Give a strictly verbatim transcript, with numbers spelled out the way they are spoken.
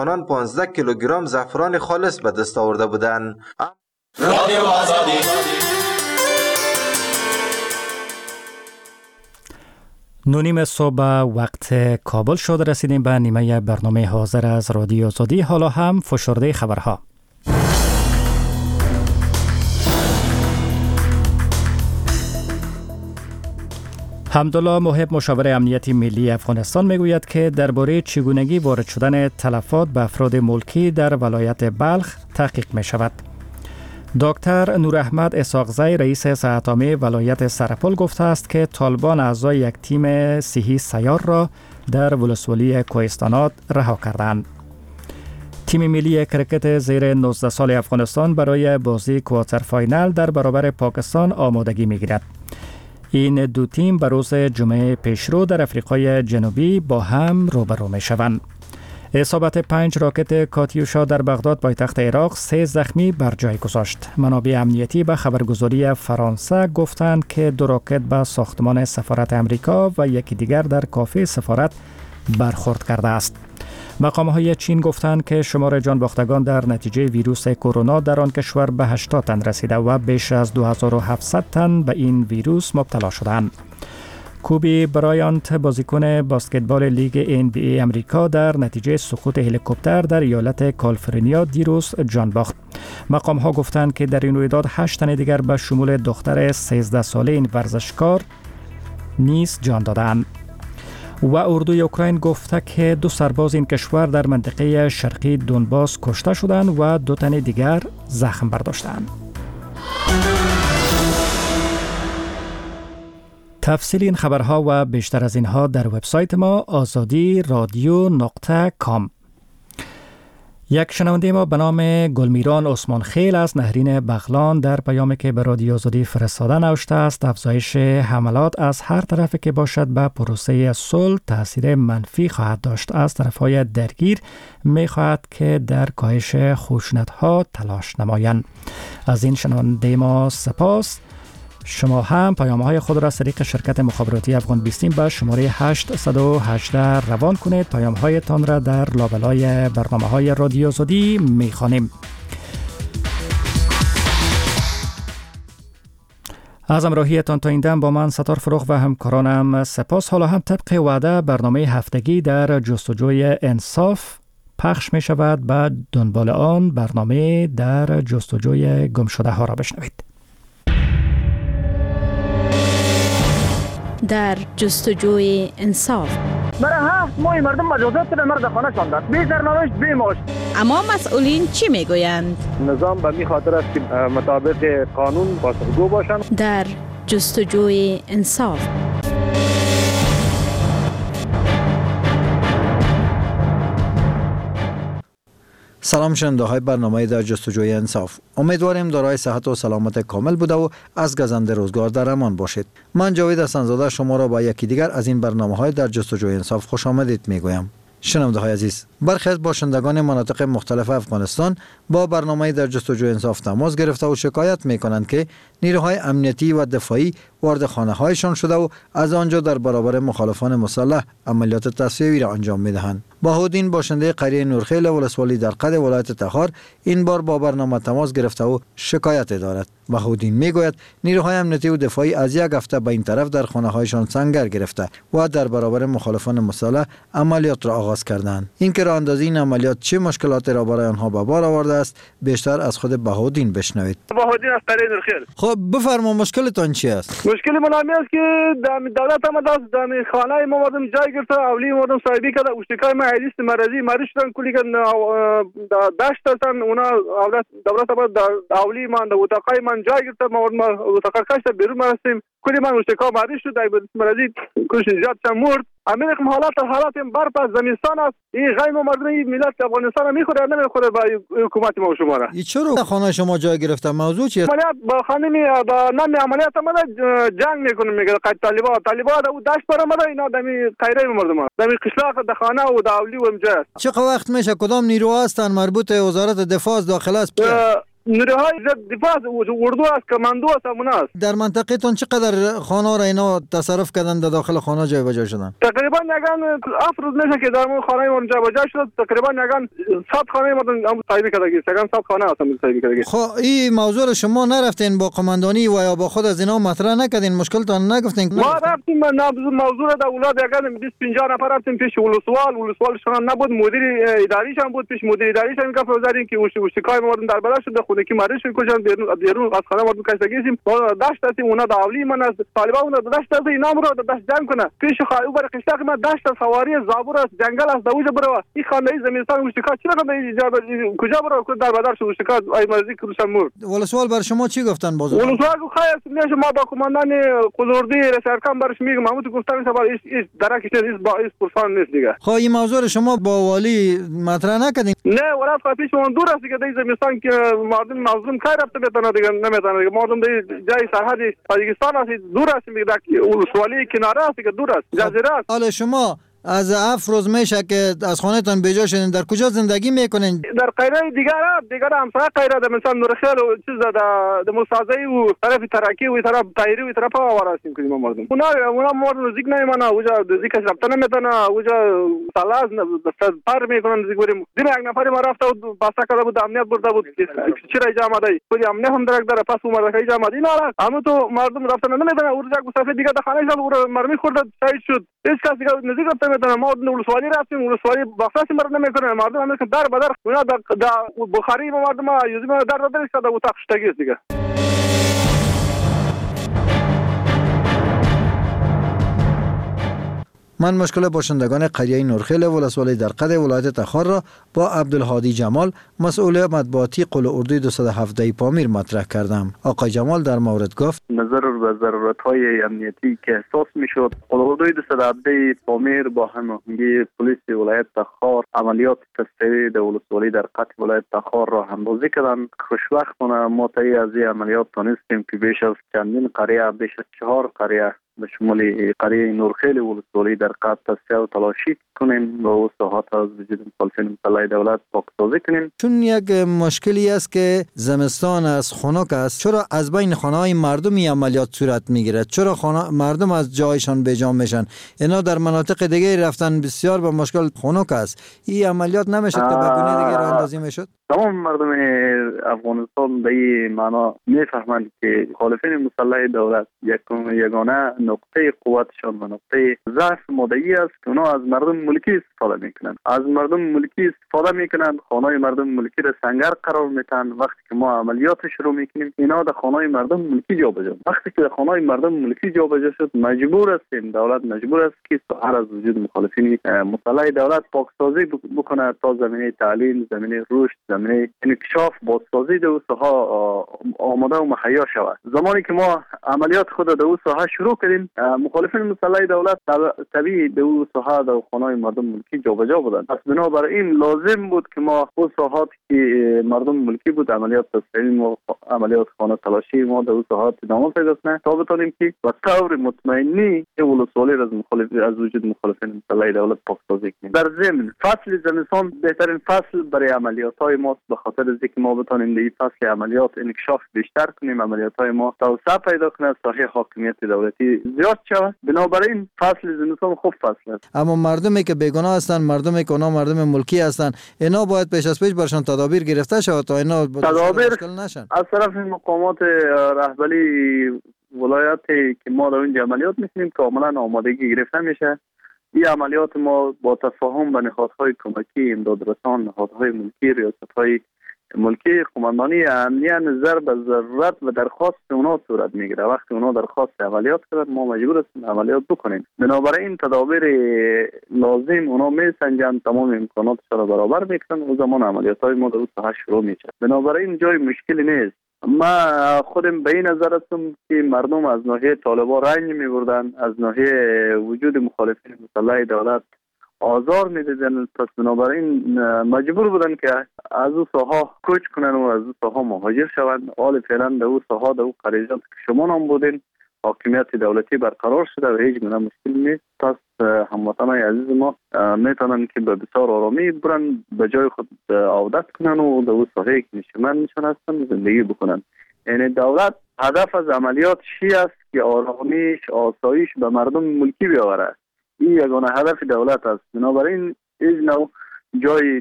آنان پانزده کیلوگرم زعفران خالص به دست آورده بودند. رادیو آزادی. نونیم صبح وقت کابل شد، رسیدیم به نیمه برنامه حاضر از رادیو آزادی. حالا هم فشرده خبرها. حمدالله محب مشاور امنیتی ملی افغانستان میگوید که درباره چگونگی وارد شدن تلفات به افراد ملکی در ولایت بلخ تحقیق می شود. دکتر نور احمد اسحاقزی رئیس صحت عامه ولایت سرپل گفته است که طالبان اعضای یک تیم صحی سیار را در ولسوالی کوهستانات رها کردند. تیم ملی کرکت زیر نوزده سال افغانستان برای بازی کوارتر فاینال در برابر پاکستان آمادگی می‌گیرد. این دو تیم به روز جمعه پیشرو در افریقای جنوبی با هم روبرو می‌شوند. اصابت پنج راکت کاتیوشا در بغداد پایتخت عراق سه زخمی بر جای گذاشت. منابع امنیتی به خبرگزاری فرانسه گفتند که دو راکت به ساختمان سفارت امریکا و یکی دیگر در کافه سفارت برخورد کرده است. مقام‌های چین گفتند که شمار جان باختگان در نتیجه ویروس کرونا در آن کشور به هشتاد تن رسیده و بیش از دو هزار و هفتصد تن به این ویروس مبتلا شدند. کوبی برایانت بازیکن بسکتبال لیگ ان بی ای امریکا در نتیجه سقوط هلیکوپتر در ایالت کالیفرنیا دیروز جان باخت. مقام ها گفتند که در این رویداد هشت تن دیگر به شمول دختر سیزده ساله این ورزشکار نیز جان دادند. و اردوی اوکراین گفته که دو سرباز این کشور در منطقه شرقی دونباس کشته شدند و دو تن دیگر زخم برداشتند. تفصیل این خبرها و بیشتر از اینها در وبسایت ما آزادی رادیو نقطه کام. یک شنونده ما به نام گلمیران عثمان خیل از نهرین بغلان در پیامی که به رادیو آزادی فرستاده نوشته است افزایش حملات از هر طرفی که باشد به پروسه صلح تاثیر منفی خواهد داشت. از طرفهای درگیر می خواهد که در کاهش خشونت‌ها تلاش نمایند. از این شنونده ما سپاس. شما هم پیام‌های خود را از طریق شرکت مخابراتی افغان بیستیم به شماره هشت یک هشت روان کنید. پیام‌هایتان را در لابلای برنامه‌های رادیو آزادی می‌خوانیم. از همراهیتان تا این دم با من ستار فروغ و همکارانم سپاس. حالا هم طبق وعده برنامه هفتگی در جستجوی انصاف پخش می شود. بعد دنبال آن برنامه در جستجوی گمشده ها را بشنوید. در جستجوی انصاف برای هفت ماه مردم مجازات در مرد خانه شاندند، بی سرنوشت بی معاش. اما مسئولین چی میگویند؟ نظام به می خاطر است که مطابق قانون پاسخگو باشند. در جستجوی انصاف سلام شنونده های برنامه در جستجوی انصاف. امیدواریم دارای صحت و سلامت کامل بوده و از گزند روزگار در امان باشید. من جاوید حسن‌زاده شما را با یکی دیگر از این برنامه های در جستجوی انصاف خوش آمدید میگویم. شنونده های عزیز، برخی از باشندگان مناطق مختلف افغانستان با برنامه در جستجوی انصاف تماس گرفته و شکایت می کنند که نیروهای امنیتی و دفاعی وارد خانه هایشان شده و از آنجا در برابر مخالفان مسلح عملیات تصفیه‌ای را انجام می دهند. بهاءالدین باشنده قریه نورخیل ولسوالی در قد ولایت تخار این بار با برنامه تماس گرفته و شکایت دارد. بهاءالدین می گوید نیروهای امنیتی و دفاعی از یک هفته به این طرف در خانه هایشان سنگر گرفته و در برابر مخالفان مسلح عملیات را آغاز کردند. این که راه اندازی این عملیات چه مشکلاتی را برای آنها به بار آورده است بیشتر از خود بهاءالدین بشنوید. بهاءالدین از قریه نورخیل. خب بفرما مشکلتان چی است؟ مشکل من همین است که دولت هم دست در خانه ما مردم جای گرفته، اولی مردم صاحبی کرده، اشتکای ما حدیث مرضی مریض شدن، کلی که داشت هستن اونا دولت دولت هم اولی من در اتاقای من جای گرفته، ما اتاق کشت بیرون مرسیم، کلی من اشتکا مریض شد، حدیث مرضی کلش زیاد شد مرد. همین رقم حالات حالات برف از زمستان است. این غیم مردم این ملت افغانستان میخوره نمیخوره با حکومت ما و شما را. این چرا خانه شما جای گرفته؟ موضوع چیه؟ عملیات با خانه می با نام عملیات ما جنگ میکنه میگه قد طالبان طالبان او داش پر ما اینا دمی قیره مردم دمی قشلاق د خانه و داولی و امجاز. چه وقت میشه کدام نیرو هستن مربوط وزارت دفاع داخله است؟ نیروهای دفاع اردو است، کماندو است، امون است. در منطقه تون چقدر خانه را اینا تصرف کردن در داخل خانه جای بجا شدن؟ تقریبا یگان افراد میشه که در مون خانه ما جای بجا شد. تقریبا یگان صد خانه ما هم صاحب کردگی، یگان صد خانه هستم صاحب کردگی. خب این موضوع رو شما نرفتین با قماندانی و یا با خود از اینا مطرح نکردین؟ مشکلتون نگفتین؟ ما رفتیم موضوع را در اولاد یگان بیست پنجاه نفر رفتیم پیش ولسوال، ولسوال شما نبود، مدیر اداریش هم بود، پیش مدیر اداریش هم گفت گذارین که وش وشکای ما در بالا شده، خونه کی مریض شد کجا بیرون بیرون از خانه ما کشتگیسیم. داشت هستیم اونا داولی من از طالبان اونا داشت از اینا رو داشت جنگ کنه پیش خایو بر قشتاق ما داشت سواری زابور است، جنگل است، دوجه برو این خانه زمینستان وشکا چرا کنه کجا برو در بدر شد وشکا ای مرزی کروشمور. ولسوال بر شما چی گفتن باز؟ ولسوال گفت خیر میشه ما با کماندان قلوردی رسرکم برش میگم محمود گفتن سوال ایش درکش نیست با ایش پرسان نیست دیگه. خب این موضوع شما با والی مطرح نکردین؟ نه ولات خاطیش اون دور است که در زمینستان که مردم مظلوم کار رفته بتونه دیگه نمیتونه دیگه مردم در جای سرحد تاجیکستان است، دور است میگه ولسوالی کناره است که دور است، جزیره است. حالا شما از هفت روز میشه که از خانه‌تان بیجا شدین، در کجا زندگی میکنین؟ در قیره دیگر دیگر همسایه قیره در مثلا نورخیل و چیز در در مستازی و طرف ترکی و طرف تایری و طرف آوار هستیم که ما مردم اونا اونا مردم نزدیک نمیمونه، اوجا نزدیکش رفته نمیتونه، اوجا سلاز دست پر میکنن نزدیک بریم. دیم یک نفری ما رفته بود پاسا کرده بود امنیت برده بود چرا اینجا آمده خودی امنیت هم درک داره پس اومده که اینجا آمده اینا همه تو مردم رفتن نمیتونه. اورجا مسافر دیگه در خانه شد مرمی خورد شهید شد، هیچ کس دیگه نزدیک رفته نمیتونه. ما ولسوالی رفتیم ولسوالی بخشی مرد نمیکنه، مردم هم در بدر اونا در بخاری مردم ها یوزی ما در بدر شده و تاخشتگی دیگه. من مشکل باشندگان قریه نورخیل ولسوالی در قده ولایت تخار را با عبدالهادی جمال مسئول مطبوعاتی قل اردوی دویست و هفده پامیر مطرح کردم. آقای جمال در مورد گفت نظر به ضرورت‌های امنیتی که احساس می‌شد قل اردوی دویست و هفده پامیر با هماهنگی پلیس ولایت تخار عملیات تصفیه در ولسوالی در قطع ولایت تخار را همراهی کردند. خوشبختانه ما طی از این عملیات تانستیم که بیش از چندین قریه بیش از چهار قریه به شمول قریه نورخیل ولسوالی در قطع تصفیه و تلاشی کنیم و او ساحات از وجود مخالفین مسلح دولت پاکسازی کنیم. چون یک مشکلی است که زمستان از خنک است، چرا از بین خانه‌های مردمی عملیات صورت میگیرد؟ چرا خانه مردم از جایشان بیجا میشن؟ اینا در مناطق دیگه رفتن بسیار به مشکل خنک است. این عملیات نمیشه که به گونه دیگه راه اندازی میشد؟ تمام مردم افغانستان به این معنا میفهمند که مخالفین مسلح دولت یک یگانه نقطه قوتشان و نقطه ضعف مدعی است که اونا از مردم ملکی استفاده میکنند. از مردم ملکی استفاده میکنند، خانه مردم ملکی را سنگر قرار میدن. وقتی که ما عملیات شروع میکنیم اینا در خانه مردم ملکی جابجا. وقتی که در خانه مردم ملکی جابجا شد مجبور است دولت مجبور است که هر از وجود مخالفین مسلح دولت پاکسازی بکنه تا زمینه تعلیم، زمینه رشد، زمینه انکشاف، بازسازی در ساحه آماده و مهیا شود. زمانی که ما عملیات خود در اون ساحه شروع کردیم مخالفین مسلح دولت طبیعی در اون ساحه در خانه مردم ملکی جابجا بودند. پس بنابراین لازم بود که ما اون ساحات که مردم ملکی بود عملیات تصفیه و عملیات خانه تلاشی ما در اون ساحات ادامه پیدا کنه تا بتونیم که با طور مطمئنی ولسوالی از مخالف از وجود مخالفین مسلح دولت پاکسازی کنیم. در ضمن فصل زمستان بهترین فصل برای عملیات های ما به خاطر از اینکه ما بتونیم در این فصل عملیات انکشاف بیشتر کنیم، عملیات های ما توسعه پیدا کنه، ساحه حاکمیت دولتی زیاد شود. بنابراین فصل زمستان خوب فصل است. اما مردمی که بیگناه هستند، مردمی که اونا مردم ملکی هستند، اینا باید پیش از پیش برشان تدابیر گرفته شود تا اینا تدابیر نشن. از طرف مقامات رهبری ولایتی که ما در اون عملیات میکنیم کاملا آمادگی گرفته میشه. این عملیات ما با تفاهم به نهادهای کمکی، امدادرسان، نهادهای ملکی، ریاستهای ملکی، قماندانی امنیه نظر به ضرورت و درخواست اونا صورت میگیره. وقتی اونا درخواست عملیات کردن ما مجبور هستیم عملیات بکنیم. بنابراین تدابیر لازم اونا میسنجند، تمام امکاناتش را برابر میکنن و زمان عملیات های ما در ساحه شروع میشه. بنابراین جای مشکلی نیست. ما خودم به این نظر هستم که مردم از ناحیه طالبان رنج میبردن، از ناحیه وجود مخالفین مسلح دولت آزار میدیدن. پس بنابراین مجبور بودن که از او ساحه کوچ کنن و از او ساحه مهاجر شوند. حال فعلا در او ساحه در او قریجات که شما نام بودین حاکمیت دولتی برقرار شده و هیچ گونه مشکل نیست. پس هموطنان عزیز ما میتونن که به بسیار آرامی برن به جای خود عودت کنن و در اون ساحه‌ای که نشمن میشن هستن زندگی بکنن. یعنی دولت هدف از عملیات چی است که آرامیش آسایش به مردم ملکی بیاوره. این یگانه هدف دولت است. بنابراین هیچ نوع جای